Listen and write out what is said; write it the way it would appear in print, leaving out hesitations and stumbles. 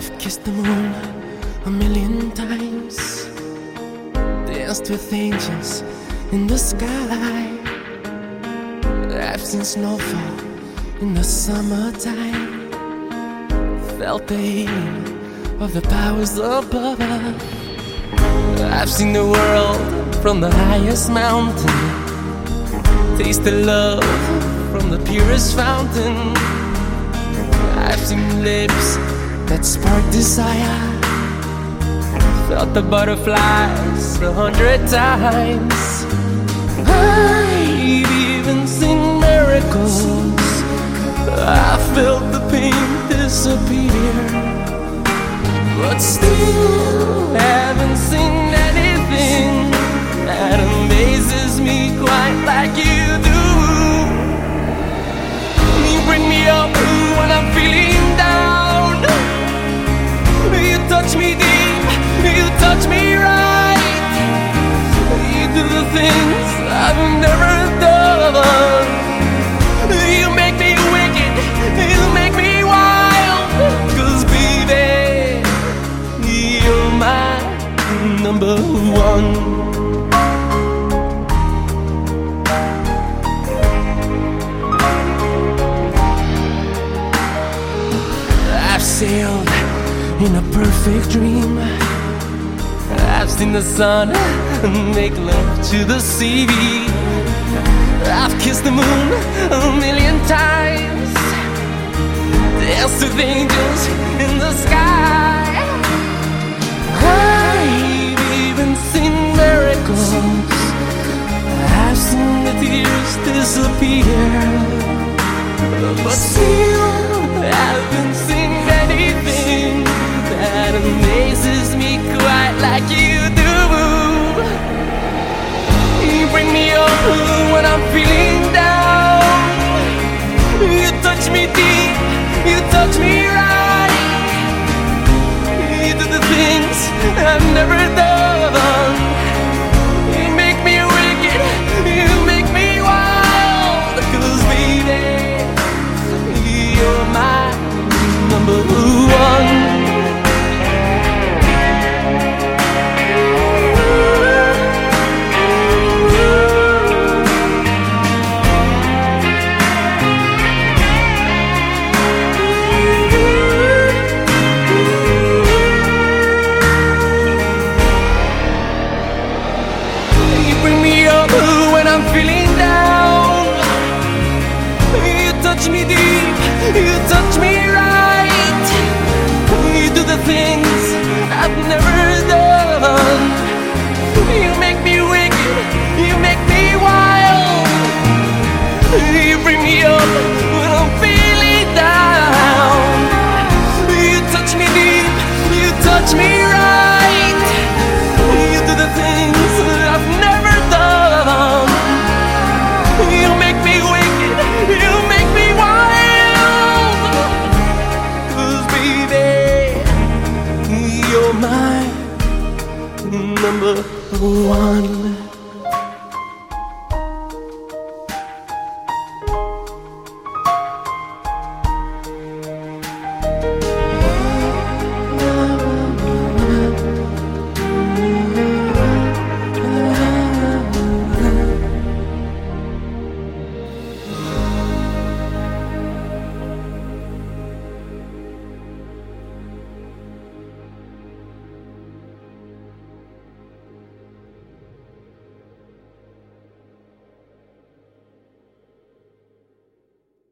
I've kissed the moon a million times, danced with angels in the sky. I've seen snowfall in the summertime, felt the heat of the powers above. I've seen the world from the highest mountain, tasted love from the purest fountain. I've seen lips that spark desire, felt the butterflies 100 times. I've even seen miracles, I felt the pain disappear, but still haven't seen anything that amazes me quite like you do. You bring me up when I'm feeling down, you touch me deep, you touch me right, you do the things I've never done. You make me wicked, you make me wild, 'cause baby, you're my number one. I've sailed in a perfect dream, I've seen the sun make love to the sea. I've kissed the moon a million times, danced with angels in the sky. I've even seen miracles, I've seen the tears disappear, but still haven't seen anything that amazes me quite like you do. You bring me up when I'm feeling down, you touch me deep, you touch me right, you do the things I've never done. You make me wicked, you make me wild, 'cause baby, you're my number one. When I'm feeling down, you touch me deep, you touch me right, you do the things I've never done. You make me wicked, you make me wild.